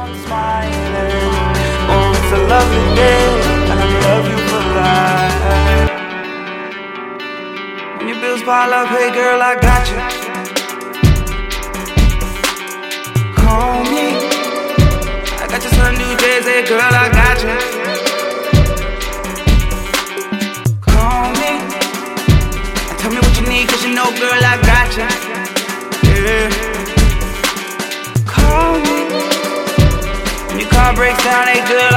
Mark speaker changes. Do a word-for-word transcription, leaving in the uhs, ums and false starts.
Speaker 1: I'm smiling. Oh, it's a lovely day, and I love you for life. When your bills pile up, hey girl, I got you. Call me. I got you some new days, hey girl, I got you. Call me. Tell me what you need, cause you know, girl, I got you. Yeah. Call me. When your car breaks down, hey girl,